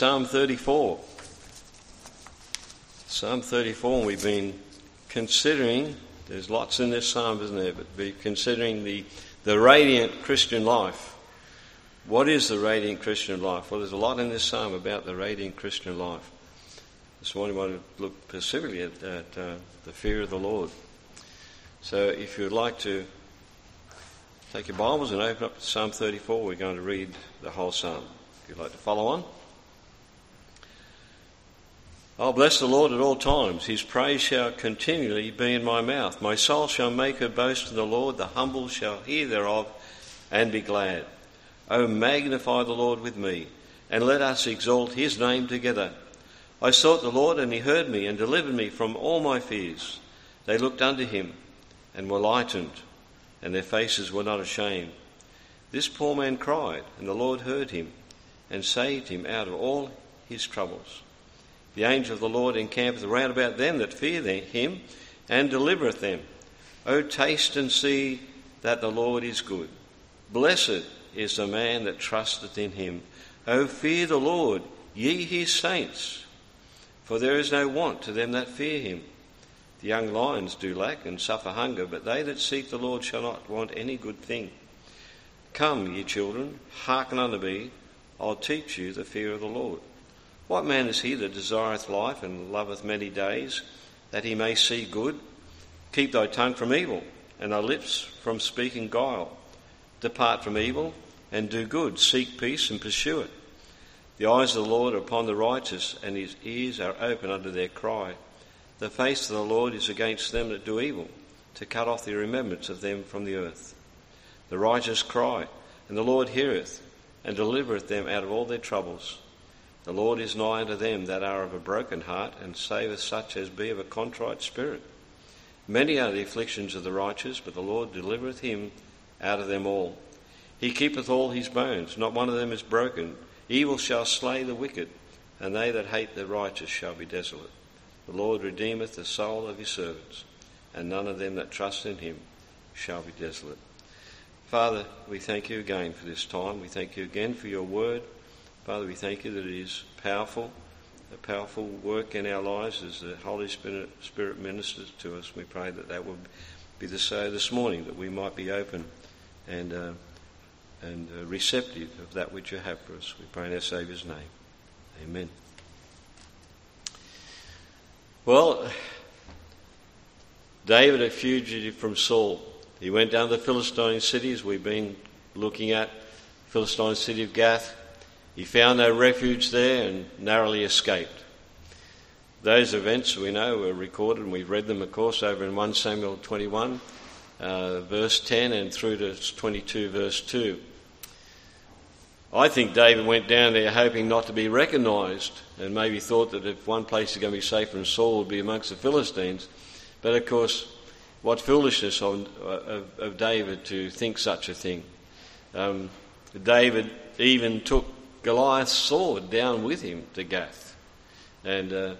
Psalm 34. Psalm 34, and we've been considering, there's lots in this psalm, isn't there, but we're considering the radiant Christian life. What is the radiant Christian life? Well, there's a lot in this psalm about the radiant Christian life. This morning we want to look specifically at the fear of the Lord. So if you'd like to take your Bibles and open up to Psalm 34, we're going to read the whole psalm. If you'd like to follow on. I'll bless the Lord at all times. His praise shall continually be in my mouth. My soul shall make her boast in the Lord. The humble shall hear thereof and be glad. O magnify the Lord with me, and let us exalt his name together. I sought the Lord, and he heard me and delivered me from all my fears. They looked unto him and were lightened, and their faces were not ashamed. This poor man cried, and the Lord heard him and saved him out of all his troubles. The angel of the Lord encampeth round about them that fear him, and delivereth them. O taste and see that the Lord is good. Blessed is the man that trusteth in him. O fear the Lord, ye his saints, for there is no want to them that fear him. The young lions do lack and suffer hunger, but they that seek the Lord shall not want any good thing. Come, ye children, hearken unto me, I'll teach you the fear of the Lord. What man is he that desireth life and loveth many days, that he may see good? Keep thy tongue from evil, and thy lips from speaking guile. Depart from evil, and do good. Seek peace, and pursue it. The eyes of the Lord are upon the righteous, and his ears are open unto their cry. The face of the Lord is against them that do evil, to cut off the remembrance of them from the earth. The righteous cry, and the Lord heareth, and delivereth them out of all their troubles. The Lord is nigh unto them that are of a broken heart, and saveth such as be of a contrite spirit. Many are the afflictions of the righteous, but the Lord delivereth him out of them all. He keepeth all his bones, not one of them is broken. Evil shall slay the wicked, and they that hate the righteous shall be desolate. The Lord redeemeth the soul of his servants, and none of them that trust in him shall be desolate. Father, we thank you again for this time. We thank you again for your word. Father, we thank you that it is powerful, a powerful work in our lives as the Holy Spirit ministers to us. We pray that that will be the so this morning, that we might be open and receptive of that which you have for us. We pray in our Saviour's name. Amen. Well, David, a fugitive from Saul, he went down to the Philistine cities. We've been looking at Philistine city of Gath. He found no refuge there and narrowly escaped. Those events, we know, were recorded, and we've read them, of course, over in 1 Samuel 21, verse 10, and through to 22, verse 2. I think David went down there hoping not to be recognised, and maybe thought that if one place is going to be safe from Saul, it would be amongst the Philistines. But, of course, what foolishness of David to think such a thing. David even took Goliath's sword down with him to Gath. And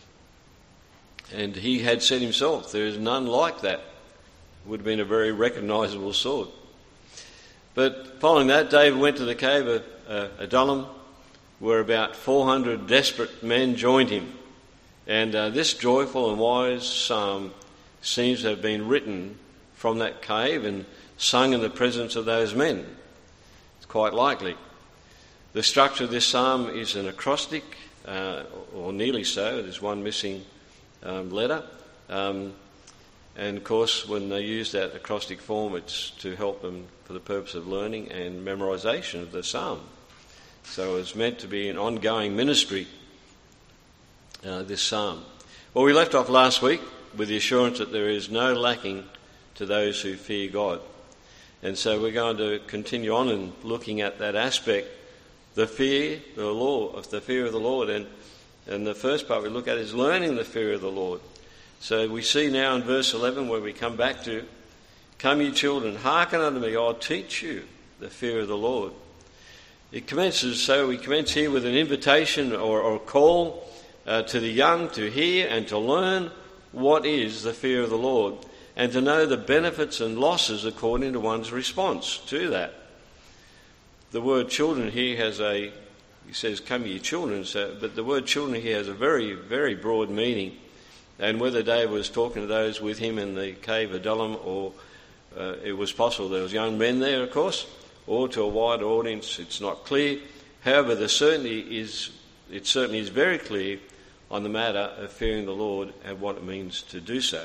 he had said himself, there is none like that. It would have been a very recognisable sword. But following that, David went to the cave of Adullam, where about 400 desperate men joined him. And this joyful and wise psalm seems to have been written from that cave and sung in the presence of those men. It's quite likely. The structure of this psalm is an acrostic, or nearly so. There's one missing letter. And of course, when they use that acrostic form, it's to help them for the purpose of learning and memorisation of the psalm. So it's meant to be an ongoing ministry, this psalm. Well, we left off last week with the assurance that there is no lacking to those who fear God. And so we're going to continue on and looking at that aspect, the fear of the Lord. And the first part we look at is learning the fear of the Lord. So we see now in verse 11 where we come back to, come ye children, hearken unto me, I'll teach you the fear of the Lord. It commences, so we commence here with an invitation or a call to the young to hear and to learn what is the fear of the Lord, and to know the benefits and losses according to one's response to that. The word children here has a he says, "Come ye children." So, but the word children here has a very, very broad meaning. And whether David was talking to those with him in the cave of Adullam, or it was possible there was young men there, of course, or to a wider audience, it's not clear. However, it certainly is very clear on the matter of fearing the Lord and what it means to do so.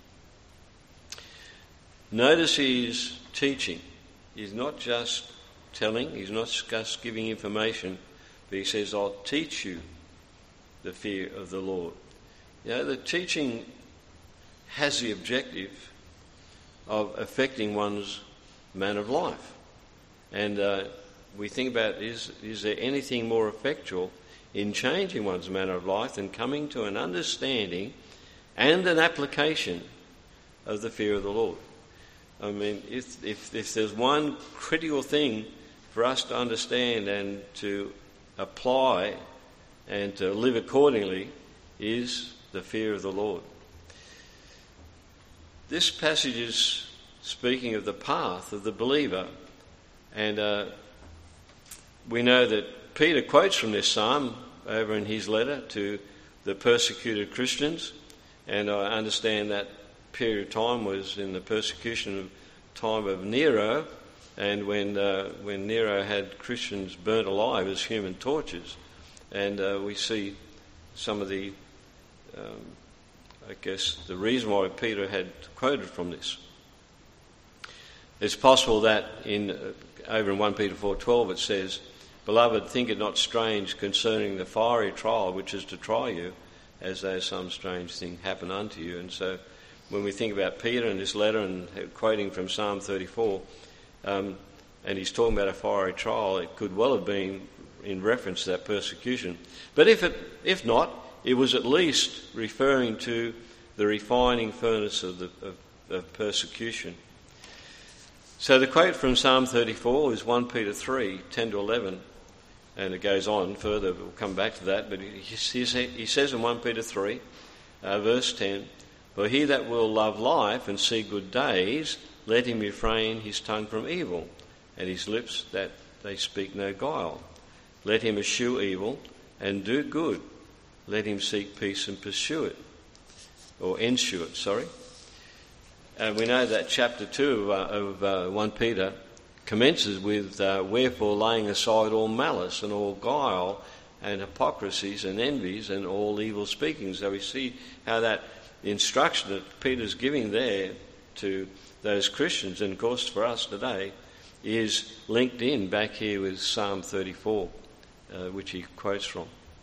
Notice his teaching. He's not just telling, he's not just giving information, but he says, "I'll teach you the fear of the Lord." You know, the teaching has the objective of affecting one's manner of life. And we think about, is there anything more effectual in changing one's manner of life than coming to an understanding and an application of the fear of the Lord? I mean, if there's one critical thing for us to understand and to apply and to live accordingly, is the fear of the Lord. This passage is speaking of the path of the believer, and we know that Peter quotes from this psalm over in his letter to the persecuted Christians, and I understand that period of time was in the persecution time of Nero, and when Nero had Christians burnt alive as human torches. And we see some of the I guess the reason why Peter had quoted from this. It's possible that over in 1 Peter 4:12 it says, "Beloved, think it not strange concerning the fiery trial which is to try you, as though some strange thing happened unto you." And so when we think about Peter and this letter and quoting from Psalm 34, and he's talking about a fiery trial, it could well have been in reference to that persecution. But if not, it was at least referring to the refining furnace of persecution. So the quote from Psalm 34 is 1 Peter 3:10-11, and it goes on further. We'll come back to that. But he says in 1 Peter 3, verse 10, "For he that will love life and see good days, let him refrain his tongue from evil, and his lips that they speak no guile. Let him eschew evil and do good. Let him seek peace and pursue it." Or ensue it, sorry. And we know that chapter 2 of 1 Peter commences with, "Wherefore laying aside all malice and all guile and hypocrisies and envies and all evil speaking." So we see how that instruction that Peter's giving there to those Christians, and of course for us today, is linked in back here with Psalm 34, which he quotes from.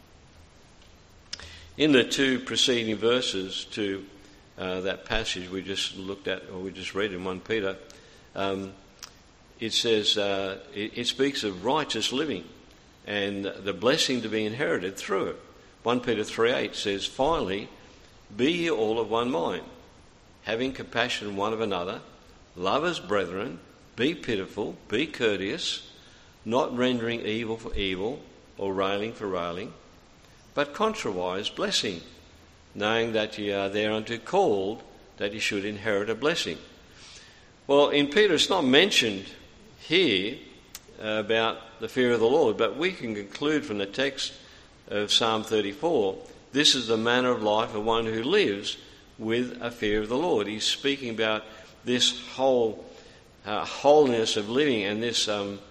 In the two preceding verses to that passage we just looked at, or we just read in 1 Peter, it says, it speaks of righteous living and the blessing to be inherited through it. 1 Peter 3:8 says, "Finally, be ye all of one mind, having compassion one of another, love as brethren, be pitiful, be courteous, not rendering evil for evil or railing for railing, but contrariwise blessing, knowing that ye are thereunto called, that ye should inherit a blessing." Well, in Peter it's not mentioned here about the fear of the Lord, but we can conclude from the text of Psalm 34, this is the manner of life of one who lives with a fear of the Lord. He's speaking about this whole holiness of living, and this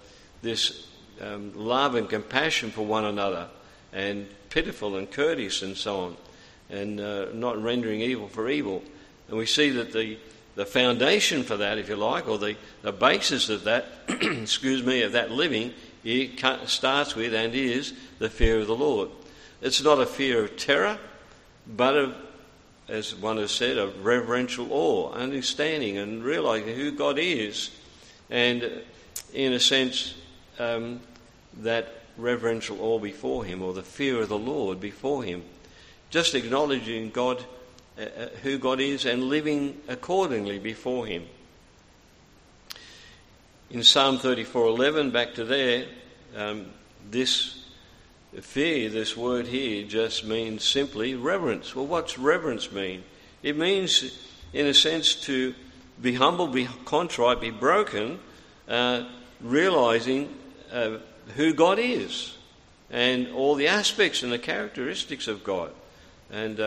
love and compassion for one another, and pitiful and courteous and so on, and not rendering evil for evil. And we see that the foundation for that, if you like, or the basis of that, of that living, it starts with and is the fear of the Lord. It's not a fear of terror, but of, as one has said, of reverential awe, understanding and realising who God is, and in a sense that reverential awe before him, or the fear of the Lord before him, just acknowledging God, who God is, and living accordingly before him. In Psalm 34:11, back to there, this fear, this word here, just means simply reverence. Well, what's reverence mean? It means, in a sense, to be humble, be contrite, be broken, realising who God is, and all the aspects and the characteristics of God, and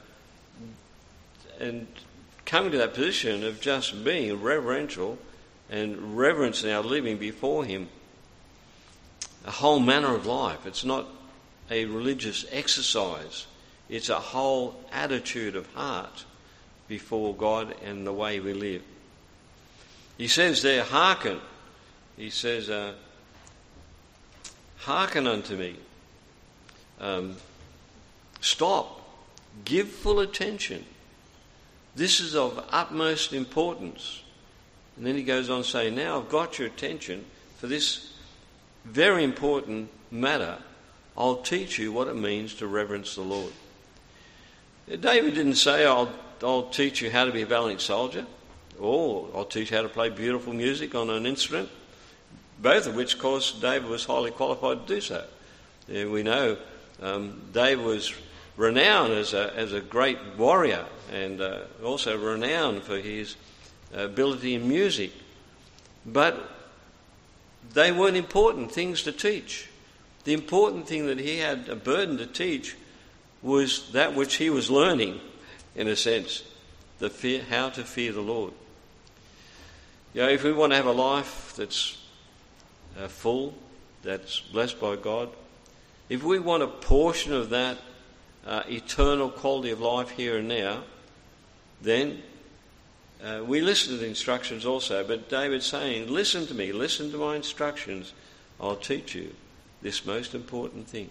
coming to that position of just being reverential and reverencing our living before Him. A whole manner of life. It's not a religious exercise. It's a whole attitude of heart before God and the way we live. He says there, hearken. He says, hearken unto me. Stop. Give full attention. This is of utmost importance. And then he goes on to say, now I've got your attention for this very important matter. I'll teach you what it means to reverence the Lord. David didn't say, I'll teach you how to be a valiant soldier, or I'll teach you how to play beautiful music on an instrument, both of which, of course, David was highly qualified to do so. We know David was renowned as a great warrior, and also renowned for his ability in music. But they weren't important things to teach. The important thing that he had a burden to teach was that which he was learning, in a sense, how to fear the Lord. If we want to have a life that's full, that's blessed by God, if we want a portion of that eternal quality of life here and now, then we listen to the instructions also. But David's saying, listen to me, listen to my instructions, I'll teach you this most important thing.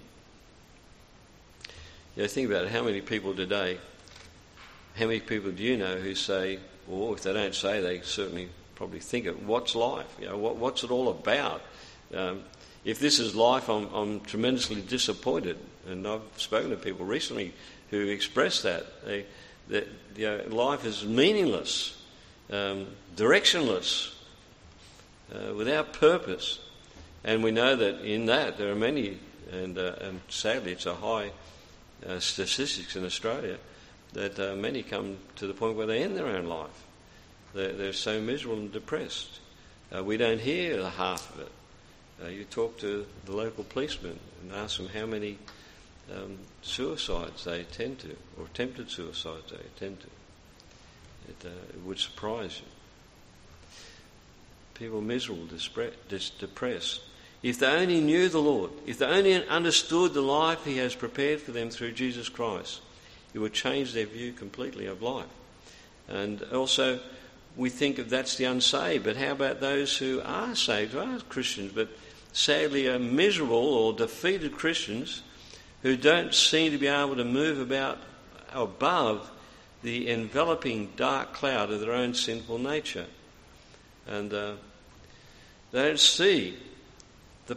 Think about it. How many people today, how many people do you know who say, or if they don't say, they certainly probably think it, what's life? What's it all about? If this is life, I'm tremendously disappointed. And I've spoken to people recently who express that. That life is meaningless, directionless, without purpose. And we know that in that there are many, and sadly it's a high statistics in Australia, that many come to the point where they end their own life. They're so miserable and depressed. We don't hear the half of it. You talk to the local policeman and ask them how many suicides they attend to, or attempted suicides they attend to. It would surprise you. People miserable, depressed. If they only knew the Lord, if they only understood the life He has prepared for them through Jesus Christ, it would change their view completely of life. And also, we think of that's the unsaved, but how about those who are saved, who are Christians, but sadly are miserable or defeated Christians who don't seem to be able to move about above the enveloping dark cloud of their own sinful nature. And they don't see the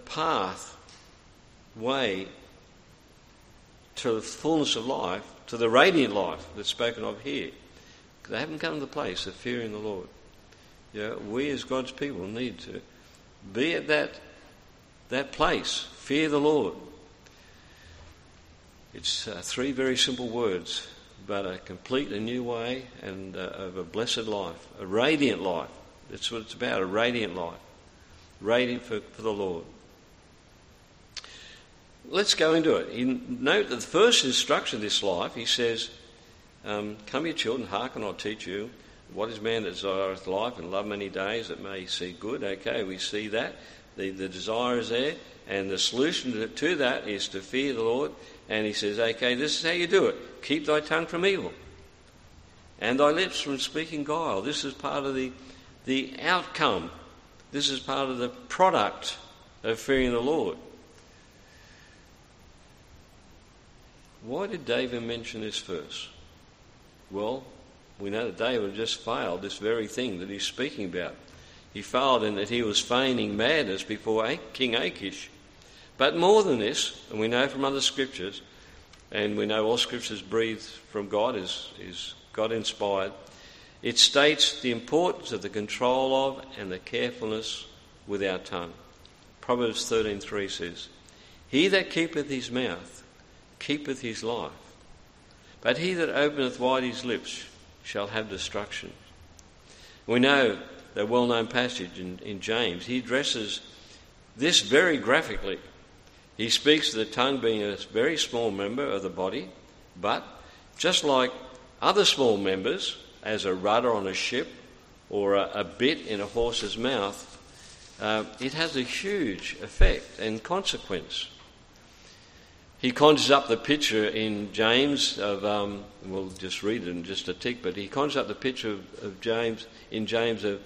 way to the fullness of life, to the radiant life that's spoken of here. They haven't come to the place of fearing the Lord. We as God's people need to be at that place. Fear the Lord. It's 3 very simple words, but a complete and new way and of a blessed life, a radiant life. That's what it's about, a radiant life. Radiant for the Lord. Let's go into it. Note that the first instruction of this life, he says, come ye children, hearken, I'll teach you. What is man that desireth life and love many days that may see good? Okay, we see that. The desire is there, and the solution to that is to fear the Lord. And he says, okay, this is how you do it. Keep thy tongue from evil, and thy lips from speaking guile. This is part of the outcome. This is part of the product of fearing the Lord. Why did David mention this first? Well, we know that David just failed this very thing that he's speaking about. He failed in that he was feigning madness before King Achish. But more than this, and we know from other scriptures, and we know all scriptures breathed from God, is God-inspired, it states the importance of the control of and the carefulness with our tongue. Proverbs 13:3 says, he that keepeth his mouth keepeth his life, but he that openeth wide his lips shall have destruction. We know the well-known passage in James. He addresses this very graphically. He speaks of the tongue being a very small member of the body, but just like other small members, as a rudder on a ship or a bit in a horse's mouth, it has a huge effect and consequence. He conjures up the picture in James of, we'll just read it in just a tick, but he conjures up the picture of James, in James, of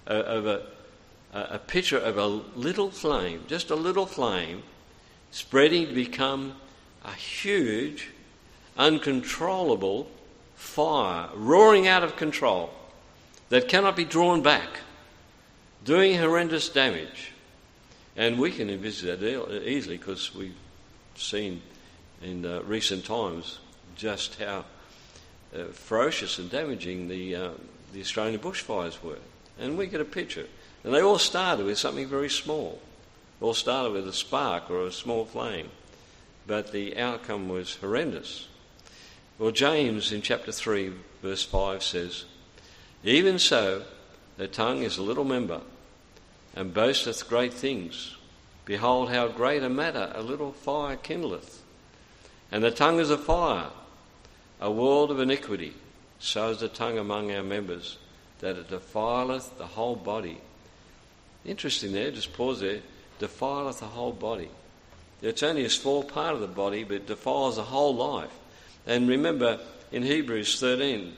a picture of a little flame, just a little flame, spreading to become a huge, uncontrollable fire, roaring out of control, that cannot be drawn back, doing horrendous damage. And we can envisage that easily, because we've seen in recent times just how ferocious and damaging the Australian bushfires were. And we get a picture. And they all started with something very small. All started with a spark or a small flame. But the outcome was horrendous. Well, James in chapter 3, verse 5 says, "Even so, the tongue is a little member, and boasteth great things. Behold, how great a matter a little fire kindleth. And the tongue is a fire, a world of iniquity. So is the tongue among our members, that it defileth the whole body." Interesting there, just pause there. Defileth the whole body. It's only a small part of the body, but it defiles the whole life. And remember, in Hebrews 13,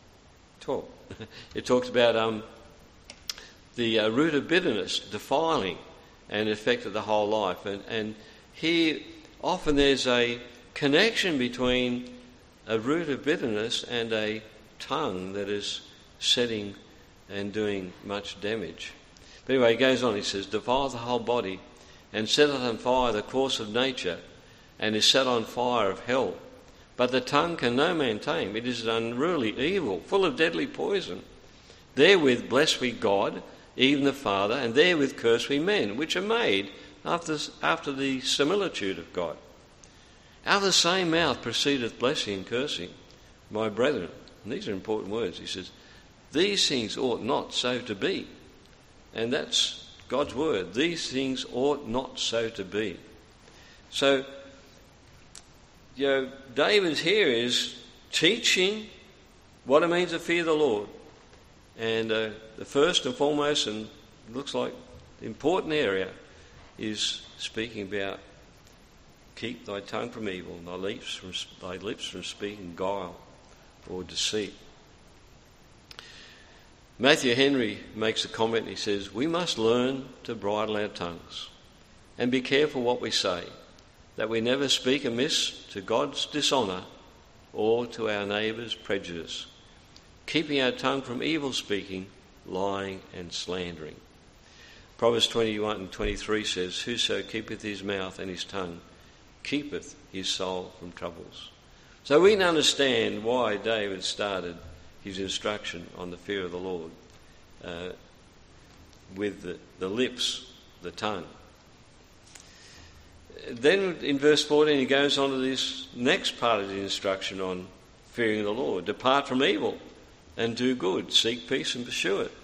it talks about the root of bitterness defiling and affected the whole life. And here, often there's a connection between a root of bitterness and a tongue that is setting and doing much damage. But anyway, he goes on, he says, "Defile the whole body, and setteth on fire the course of nature, and is set on fire of hell. But the tongue can no man tame. It is an unruly evil, full of deadly poison. Therewith bless we God, even the Father, and therewith curse we men, which are made after the similitude of God. Out of the same mouth proceedeth blessing and cursing. My brethren," and these are important words, he says, "these things ought not so to be." And that's God's word. These things ought not so to be. So, David here is teaching what it means to fear the Lord. And the first and foremost, and looks like the important area, is speaking about keep thy tongue from evil, and thy lips from speaking guile or deceit. Matthew Henry makes a comment, and he says, "We must learn to bridle our tongues and be careful what we say, that we never speak amiss to God's dishonour or to our neighbour's prejudice, keeping our tongue from evil speaking, lying and slandering." Proverbs 21:23 says, "Whoso keepeth his mouth and his tongue keepeth his soul from troubles." So we can understand why David started his instruction on the fear of the Lord with the lips, the tongue. Then in verse 14 he goes on to this next part of the instruction on fearing the Lord. "Depart from evil and do good, seek peace and pursue it."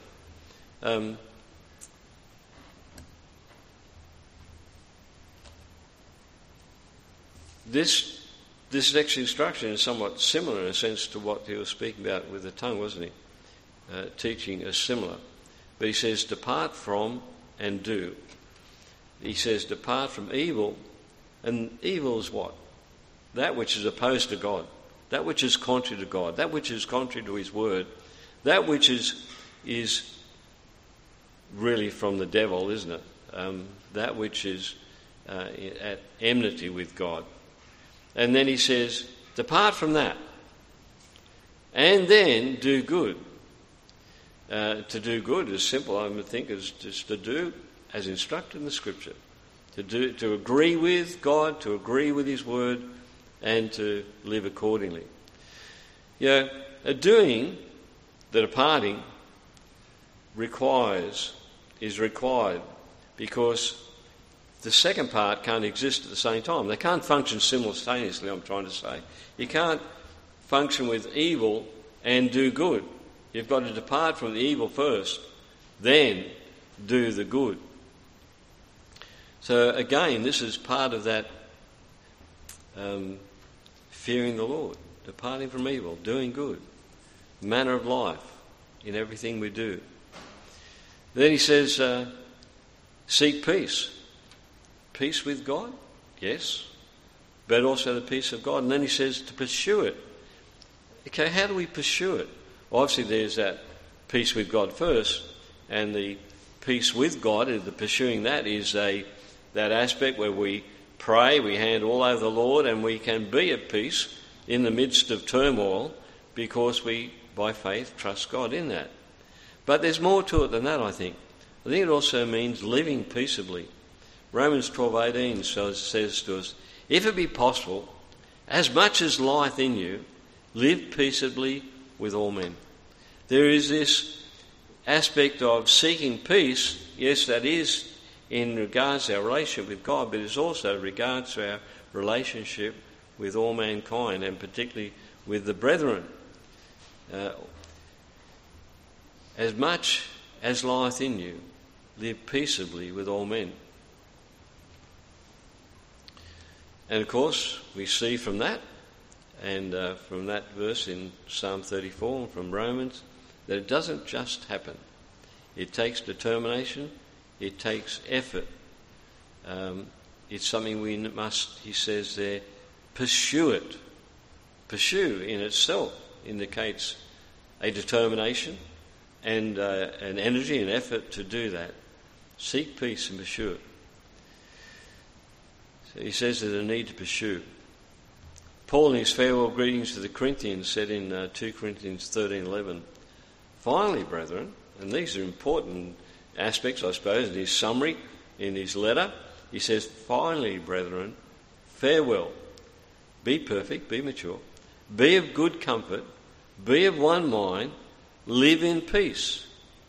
This next instruction is somewhat similar in a sense to what he was speaking about with the tongue, wasn't he? Teaching is similar. But he says, depart from and do. He says, depart from evil. And evil is what? That which is opposed to God. That which is contrary to God. That which is contrary to his word. That which is really from the devil, isn't it? That which is at enmity with God. And then he says, depart from that. And then do good. To do good is simple, I would think, is just to do as instructed in the Scripture. To agree with God, to agree with his word, and to live accordingly. Doing, the departing, is required because the second part can't exist at the same time. They can't function simultaneously, I'm trying to say. You can't function with evil and do good. You've got to depart from the evil first, then do the good. So again, this is part of that fearing the Lord, departing from evil, doing good, manner of life in everything we do. Then he says, seek peace. Peace with God, yes, but also the peace of God. And then he says to pursue it. Okay, how do we pursue it? Well, obviously there's that peace with God first, and the peace with God, the pursuing that is that aspect where we pray, we hand all over the Lord, and we can be at peace in the midst of turmoil because we, by faith, trust God in that. But there's more to it than that, I think. I think it also means living peaceably. Romans 12:18 says to us, if it be possible, as much as lieth in you, live peaceably with all men. There is this aspect of seeking peace, yes, that is in regards to our relationship with God, but it's also regards to our relationship with all mankind, and particularly with the brethren. As much as lieth in you, live peaceably with all men. And of course, we see from that, and from that verse in Psalm 34 and from Romans, that it doesn't just happen. It takes determination, it takes effort. It's something we must, he says there, pursue it. Pursue in itself indicates a determination and an energy and effort to do that. Seek peace and pursue it. So he says there's a need to pursue. Paul in his farewell greetings to the Corinthians said in 2 Corinthians 13:11, finally, brethren, and these are important aspects, I suppose, in his summary, in his letter, he says, finally, brethren, farewell, be perfect, be mature, be of good comfort, be of one mind, live in peace,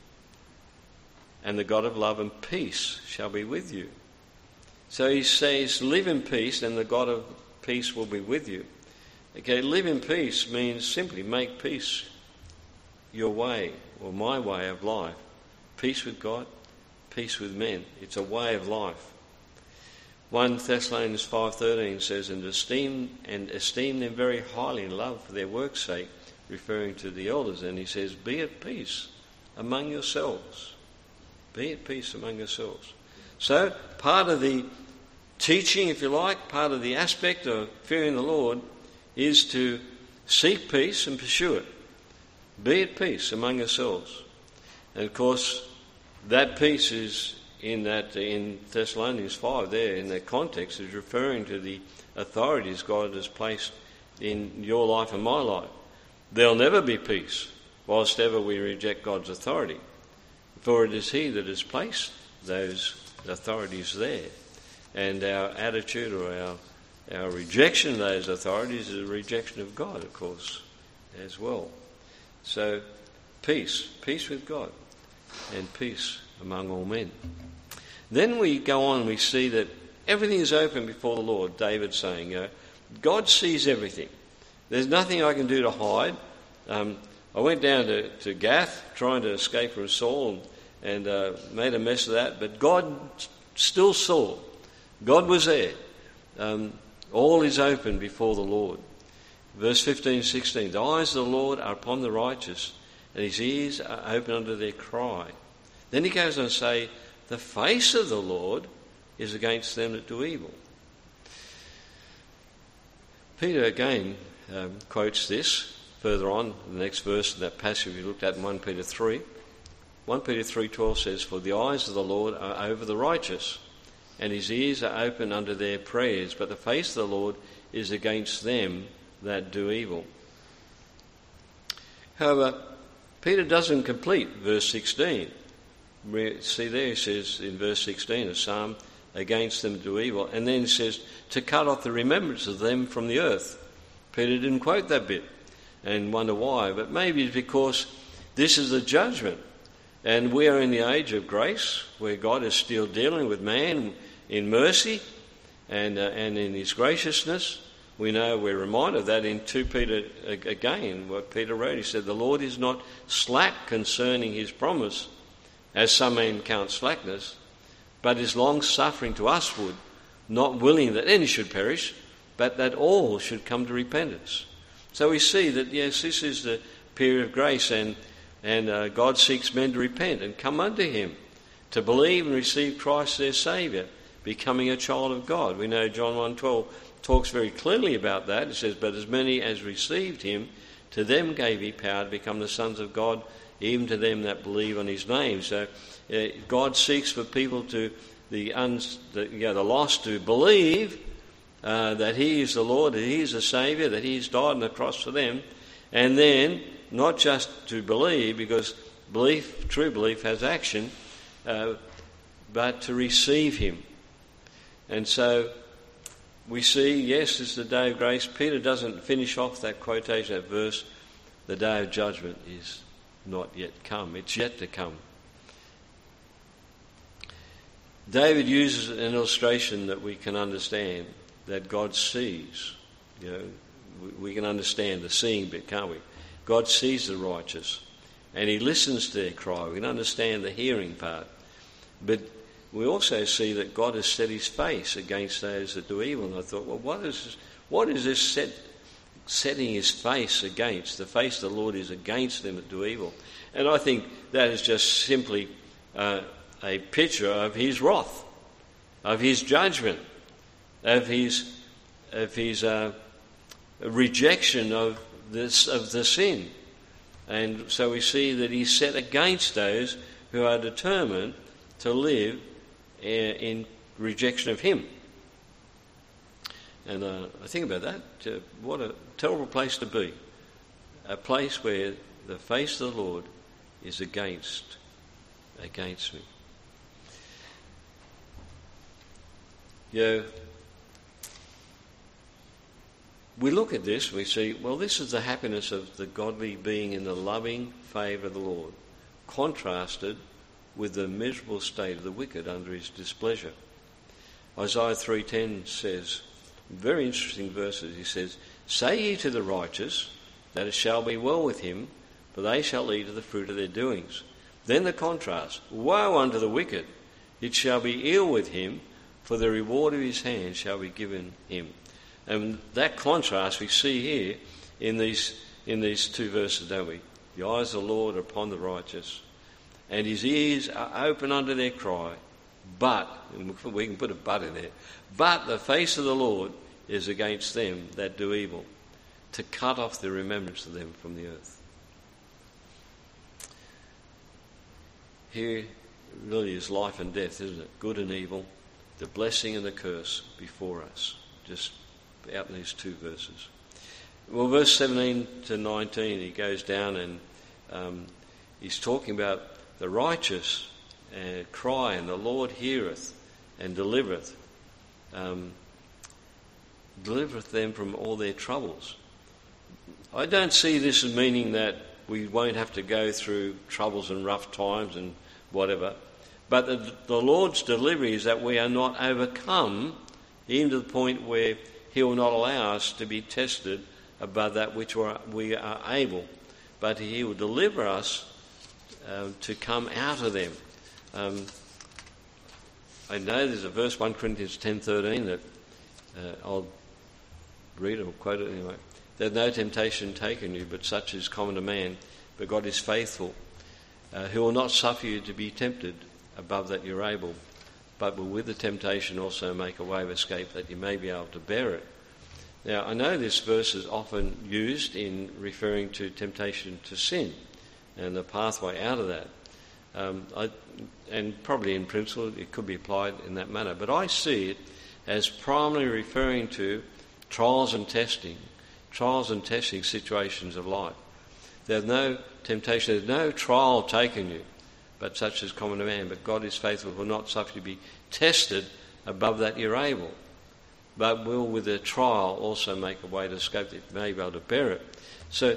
and the God of love and peace shall be with you. So he says, live in peace, and the God of peace will be with you. Okay, live in peace means simply make peace your way, or my way of life. Peace with God, peace with men. It's a way of life. 1 Thessalonians 5:13 says, and esteem them very highly in love for their work's sake, referring to the elders. And he says, be at peace among yourselves. Be at peace among yourselves. So part of the teaching, if you like, part of the aspect of fearing the Lord is to seek peace and pursue it. Be at peace among yourselves. And of course, that peace is in Thessalonians 5 there, in that context, is referring to the authorities God has placed in your life and my life. There'll never be peace whilst ever we reject God's authority. For it is He that has placed those authorities there. And our attitude or our rejection of those authorities is a rejection of God, of course, as well. So, peace with God, and peace among all men. Then we go on and we see that everything is open before the Lord. David saying, God sees everything. There's nothing I can do to hide. I went down to Gath trying to escape from Saul and made a mess of that, but God still saw. God was there. All is open before the Lord. Verse 15 and 16, the eyes of the Lord are upon the righteous, and his ears are open unto their cry. Then he goes on to say, the face of the Lord is against them that do evil. Peter again quotes this further on, the next verse of that passage we looked at in 1 Peter 3. 1 Peter 3:12 says, for the eyes of the Lord are over the righteous, and his ears are open unto their prayers, but the face of the Lord is against them that do evil. However, Peter doesn't complete verse 16. See there, he says in verse 16, a psalm against them that do evil, and then he says, to cut off the remembrance of them from the earth. Peter didn't quote that bit and wonder why, but maybe it's because this is the judgment. And we are in the age of grace, where God is still dealing with man in mercy and in his graciousness. We know, we're reminded of that in 2 Peter again, what Peter wrote. He said, the Lord is not slack concerning his promise, as some men count slackness, but is long-suffering to usward, not willing that any should perish, but that all should come to repentance. So we see that, yes, this is the period of grace, and God seeks men to repent and come unto him, to believe and receive Christ their Saviour, becoming a child of God. We know John 1:12 talks very clearly about that. It says, but as many as received him, to them gave he power to become the sons of God, even to them that believe on his name. So God seeks for people to, the lost, to believe that he is the Lord, that he is the Saviour, that he has died on the cross for them, and then not just to believe, because true belief has action, but to receive him. And so we see, yes, it's the day of grace. Peter doesn't finish off that quotation, that verse, the day of judgment is not yet come. It's yet to come. David uses an illustration that we can understand, that God sees. We can understand the seeing bit, can't we? God sees the righteous, and he listens to their cry. We can understand the hearing part. But we also see that God has set his face against those that do evil. And I thought, well, what is this setting his face against? The face of the Lord is against them that do evil. And I think that is just simply a picture of his wrath, of his judgment, of his rejection of the sin. And so we see that he's set against those who are determined to live in rejection of him. And I think about that. What a terrible place to be. A place where the face of the Lord is against me. We look at this, we see, well, this is the happiness of the godly being in the loving favour of the Lord, contrasted with the miserable state of the wicked under his displeasure. Isaiah 3:10 says, very interesting verses, he says, say ye to the righteous that it shall be well with him, for they shall eat of the fruit of their doings. Then the contrast, woe unto the wicked, it shall be ill with him, for the reward of his hand shall be given him. And that contrast we see here in these two verses, don't we? The eyes of the Lord are upon the righteous, and his ears are open unto their cry. But, and we can put a but in there, but the face of the Lord is against them that do evil, to cut off the remembrance of them from the earth. Here really is life and death, isn't it? Good and evil, the blessing and the curse before us, just out in these two verses. Well, verse 17 to 19, he goes down and he's talking about the righteous cry, and the Lord heareth and delivereth them from all their troubles. I don't see this as meaning that we won't have to go through troubles and rough times and whatever, but the Lord's delivery is that we are not overcome, even to the point where he will not allow us to be tested above that which we are able, but he will deliver us to come out of them. I know there's a verse, 1 Corinthians 10:13, that I'll read it or quote it anyway. There's no temptation taken you, but such is common to man. But God is faithful, who will not suffer you to be tempted above that you're able, but will with the temptation also make a way of escape, that you may be able to bear it. Now, I know this verse is often used in referring to temptation to sin and the pathway out of that. And probably in principle it could be applied in that manner. But I see it as primarily referring to trials and testing situations of life. There's no temptation, there's no trial taken you, but such is common to man. But God is faithful, will not suffer you to be tested above that you're able, but will with the trial also make a way to escape, that you may be able to bear it. So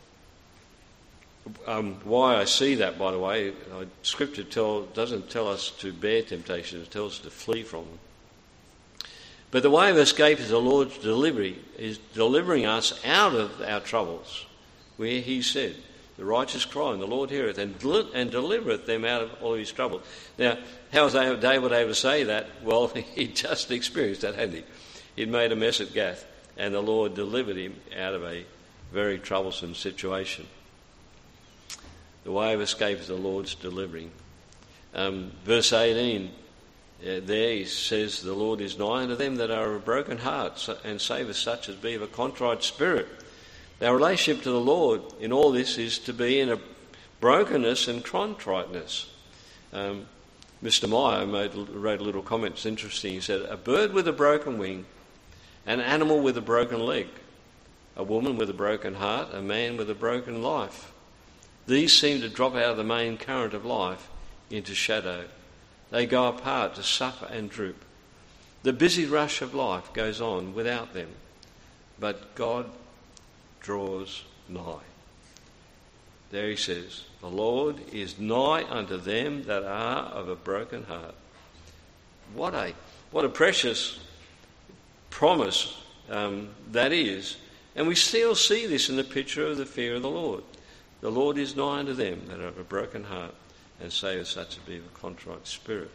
why I see that, by the way, Scripture doesn't tell us to bear temptation, it tells us to flee from them. But the way of escape is the Lord's delivery, is delivering us out of our troubles, where he said, The righteous cry, and the Lord heareth, and delivereth them out of all his trouble. Now, how was David able to say that? Well, he'd just experienced that, hadn't he? He'd made a mess at Gath, and the Lord delivered him out of a very troublesome situation. The way of escape is the Lord's delivering. Verse 18, there he says, the Lord is nigh unto them that are of a broken heart, and saveth such as be of a contrite spirit. Our relationship to the Lord in all this is to be in a brokenness and contriteness. Mr. Meyer wrote a little comment. It's interesting. He said, a bird with a broken wing, an animal with a broken leg, a woman with a broken heart, a man with a broken life. These seem to drop out of the main current of life into shadow. They go apart to suffer and droop. The busy rush of life goes on without them, but God draws nigh. There he says, the Lord is nigh unto them that are of a broken heart. What a precious promise that is. And we still see this in the picture of the fear of the Lord. The Lord is nigh unto them that are of a broken heart, and saveth such as be of a contrite spirit.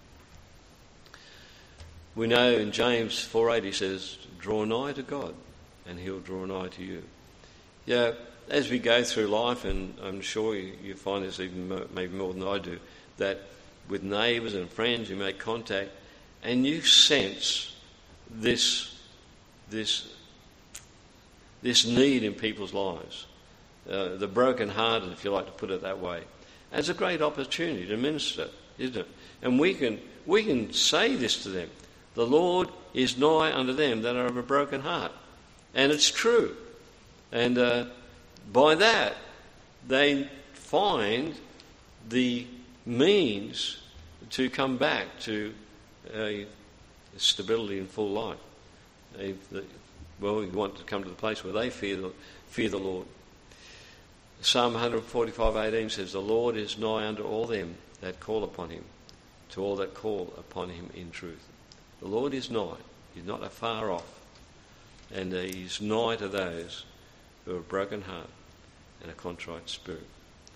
We know in James 4:8 he says, draw nigh to God, and he'll draw nigh to you. Yeah, as we go through life, and I'm sure you find this even maybe more than I do, that with neighbours and friends you make contact, and you sense this need in people's lives, the broken-hearted, if you like to put it that way. And it's a great opportunity to minister, isn't it? And we can say this to them. The Lord is nigh unto them that are of a broken heart. And it's true. And by that, they find the means to come back to stability and full life. You want to come to the place where they fear the Lord. Psalm 145:18 says, the Lord is nigh unto all them that call upon him, to all that call upon him in truth. The Lord is nigh. He's not afar off. And he's nigh to those who have a broken heart and a contrite spirit.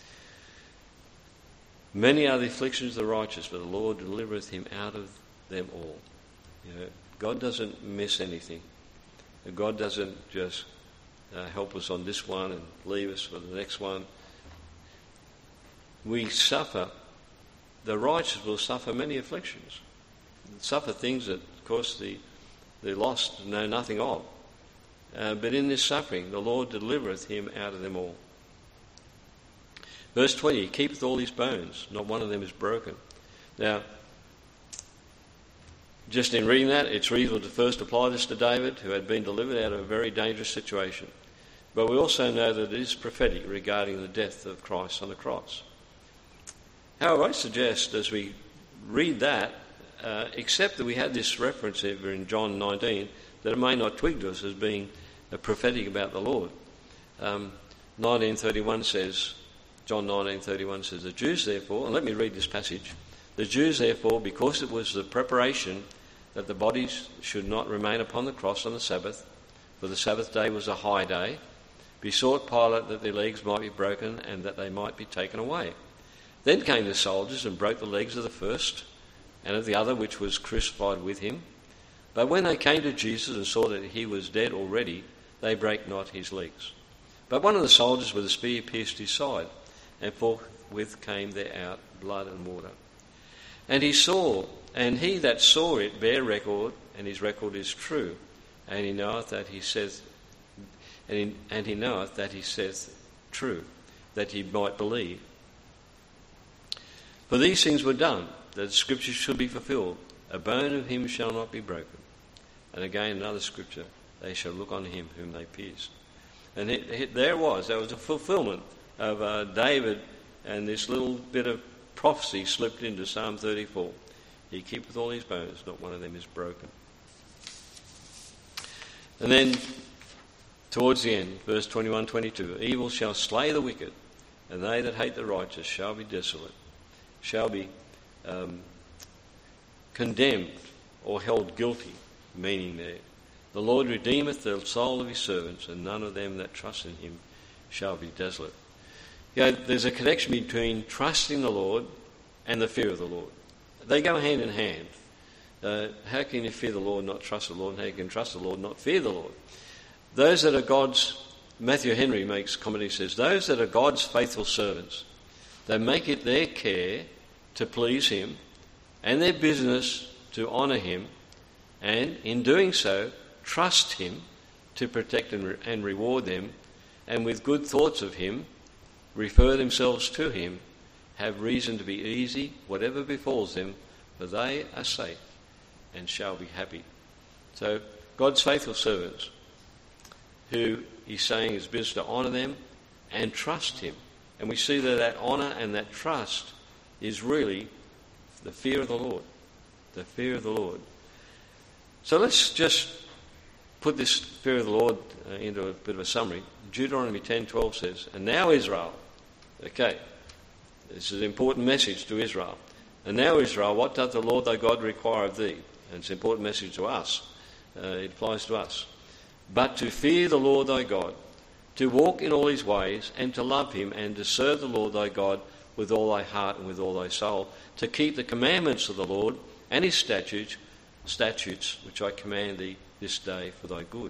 Many are the afflictions of the righteous, but the Lord delivereth him out of them all. You know, God doesn't miss anything. God doesn't just help us on this one and leave us for the next one. We suffer, the righteous will suffer many afflictions. Suffer things that, of course, the lost know nothing of. But in this suffering, the Lord delivereth him out of them all. Verse 20, he keepeth all his bones, not one of them is broken. Now, just in reading that, it's reasonable to first apply this to David, who had been delivered out of a very dangerous situation. But we also know that it is prophetic regarding the death of Christ on the cross. However, I suggest as we read that, except that we had this reference over in John 19, that it may not twig to us as being prophetic about the Lord. 19:31 says, John 19:31 says, the Jews therefore, and let me read this passage, the Jews therefore, because it was the preparation that the bodies should not remain upon the cross on the Sabbath, for the Sabbath day was a high day, besought Pilate that their legs might be broken and that they might be taken away. Then came the soldiers and broke the legs of the first and of the other which was crucified with him. But when they came to Jesus and saw that he was dead already, they brake not his legs. But one of the soldiers with a spear pierced his side, and forthwith came there out blood and water. And he that saw it bare record, and his record is true, and he knoweth that he saith, true, that he might believe. For these things were done, that the scriptures should be fulfilled. A bone of him shall not be broken. And again, another scripture, they shall look on him whom they pierced. And there was a fulfillment of David, and this little bit of prophecy slipped into Psalm 34. He keepeth all his bones, not one of them is broken. And then, towards the end, verse 21-22, evil shall slay the wicked, and they that hate the righteous shall be desolate, shall be condemned or held guilty, meaning there, the Lord redeemeth the soul of his servants, and none of them that trust in him shall be desolate. there's a connection between trusting the Lord and the fear of the Lord. They go hand in hand. How can you fear the Lord and not trust the Lord? And how can you trust the Lord and not fear the Lord? Those that are God's, Matthew Henry makes comment, he says, those that are God's faithful servants, they make it their care to please him and their business to honour him, and in doing so, trust him to protect and reward them, and with good thoughts of him, refer themselves to him, have reason to be easy, whatever befalls them, for they are safe and shall be happy. So God's faithful servants, who he's saying is business to honour them and trust him. And we see that honour and that trust is really the fear of the Lord. The fear of the Lord. So let's just put this fear of the Lord into a bit of a summary. Deuteronomy 10:12 says, and now Israel, okay, this is an important message to Israel. And now Israel, what doth the Lord thy God require of thee? And it's an important message to us. It applies to us. But to fear the Lord thy God, to walk in all his ways, and to love him, and to serve the Lord thy God with all thy heart and with all thy soul, to keep the commandments of the Lord and his statutes, which I command thee this day for thy good.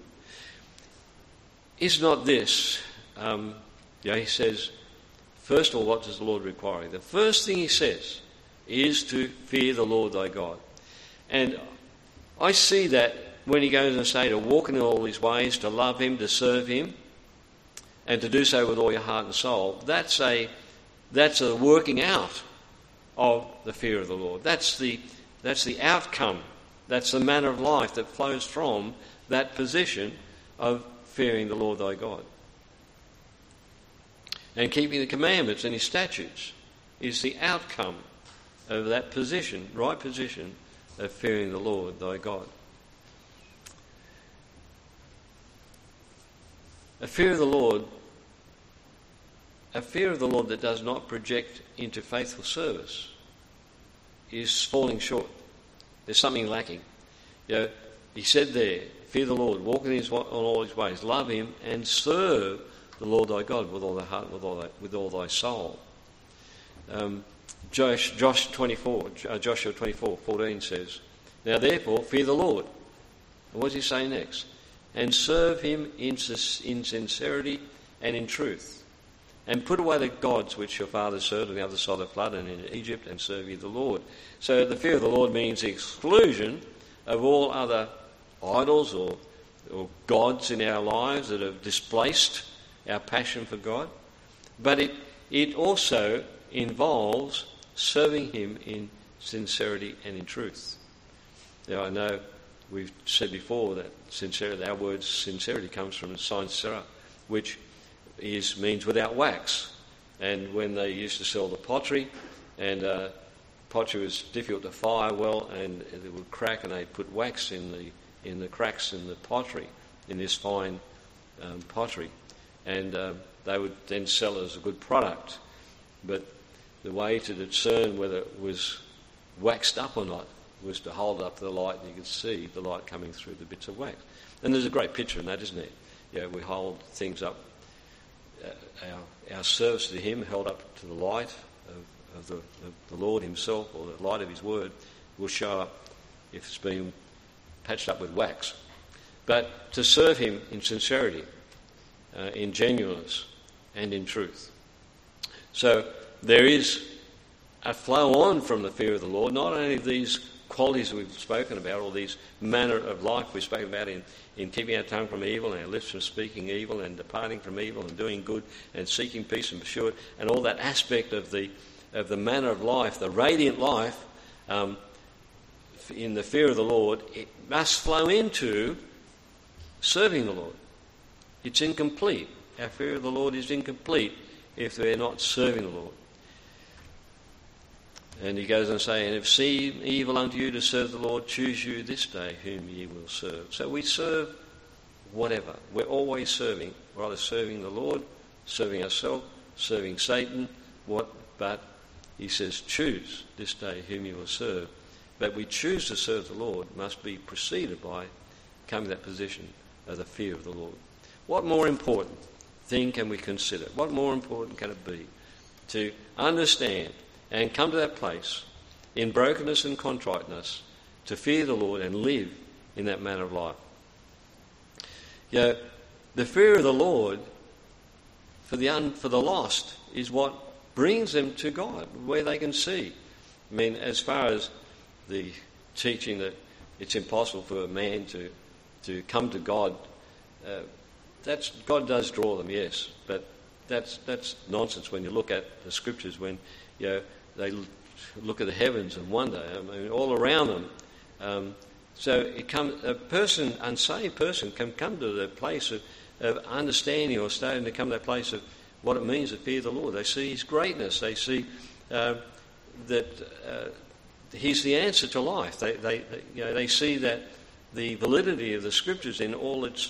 Is not this, he says, first of all, what does the Lord require? The first thing he says is to fear the Lord thy God. And I see that when he goes and say to walk in all his ways, to love him, to serve him, and to do so with all your heart and soul, that's a working out of the fear of the Lord. That's the outcome. That's the manner of life that flows from that position of fearing the Lord thy God. And keeping the commandments and his statutes is the outcome of that position, right position, of fearing the Lord thy God. A fear of the Lord that does not project into faithful service is falling short. There's something lacking. He said there, fear the Lord, walk in on all his ways, love him, and serve the Lord thy God with all thy heart, with all thy soul. Joshua 24:14 says, now therefore fear the Lord. And what does he say next? And serve him in sincerity and in truth. And put away the gods which your fathers served on the other side of the flood and in Egypt, and serve ye the Lord. So the fear of the Lord means the exclusion of all other idols or gods in our lives that have displaced our passion for God. But it also involves serving him in sincerity and in truth. Now I know we've said before that sincerity, our word sincerity comes from sincera, which means without wax. And when they used to sell the pottery, and pottery was difficult to fire well, and it would crack, and they'd put wax in the cracks in the pottery, in this fine pottery, and they would then sell it as a good product. But the way to discern whether it was waxed up or not was to hold it up to the light, and you could see the light coming through the bits of wax. And there's a great picture in that, isn't there? We hold things up, our service to him held up to the light of the Lord himself, or the light of his word, will show up if it's been patched up with wax. But to serve him in sincerity, in genuineness, and in truth. So there is a flow on from the fear of the Lord, not only these qualities we've spoken about, or these manner of life we've spoken about in keeping our tongue from evil and our lips from speaking evil and departing from evil and doing good and seeking peace and pursue it, and all that aspect of the manner of life, the radiant life in the fear of the Lord, it must flow into serving the Lord. It's incomplete. Our fear of the Lord is incomplete if we're not serving the Lord. And he goes on saying, if seem evil unto you to serve the Lord, choose you this day whom ye will serve. So we serve whatever. We're always serving. We're either serving the Lord, serving ourselves, serving Satan, but he says, choose this day whom you will serve. But we choose to serve the Lord must be preceded by coming to that position of the fear of the Lord. What more important thing can we consider? What more important can it be to understand and come to that place in brokenness and contriteness to fear the Lord and live in that manner of life. You know, the fear of the Lord for the lost is what brings them to God, where they can see. I mean, as far as the teaching that it's impossible for a man to come to God, God does draw them, yes, but that's nonsense when you look at the scriptures, when they look at the heavens and wonder. I mean, all around them. So unsaved person can come to the place of understanding or starting to come to that place of what it means to fear the Lord. They see His greatness. They see that He's the answer to life. They see that the validity of the Scriptures in all its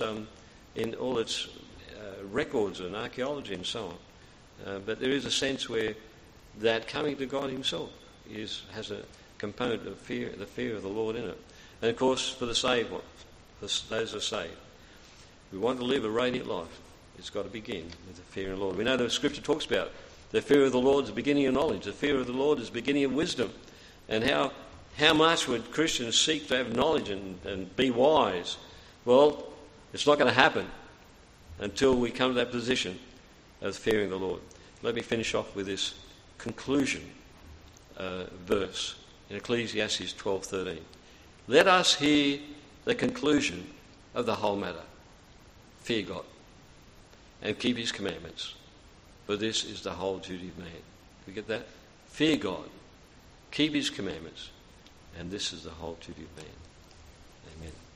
records and archaeology and so on. But there is a sense where that coming to God Himself has a component of fear, the fear of the Lord in it. And of course, for the saved ones, for those who are saved, we want to live a radiant life. It's got to begin with the fear of the Lord. We know the Scripture talks about the fear of the Lord is the beginning of knowledge. The fear of the Lord is the beginning of wisdom. And how much would Christians seek to have knowledge and be wise? Well, it's not going to happen until we come to that position of fearing the Lord. Let me finish off with this conclusion verse in Ecclesiastes 12:13. Let us hear the conclusion of the whole matter. Fear God and keep His commandments, for this is the whole duty of man. We get that? Fear God, keep His commandments, and this is the whole duty of man. Amen.